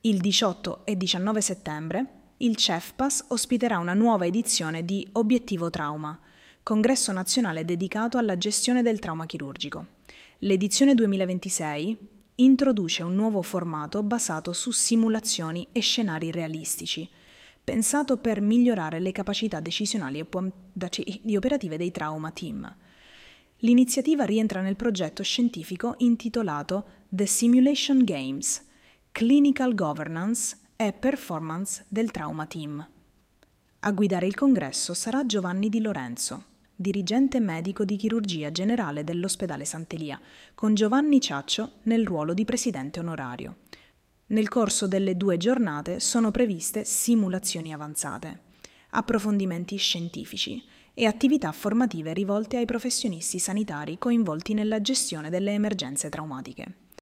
Il 18 e 19 settembre il CEFPAS ospiterà una nuova edizione di Obiettivo Trauma, congresso nazionale dedicato alla gestione del trauma chirurgico. L'edizione 2026 introduce un nuovo formato basato su simulazioni e scenari realistici, pensato per migliorare le capacità decisionali e operative dei trauma team. L'iniziativa rientra nel progetto scientifico intitolato The Simulation Games, Clinical Governance e Performance del Trauma Team. A guidare il congresso sarà Giovanni Di Lorenzo, dirigente medico di chirurgia generale dell'ospedale Sant'Elia, con Giovanni Ciaccio nel ruolo di presidente onorario. Nel corso delle 2 giornate sono previste simulazioni avanzate, approfondimenti scientifici e attività formative rivolte ai professionisti sanitari coinvolti nella gestione delle emergenze traumatiche.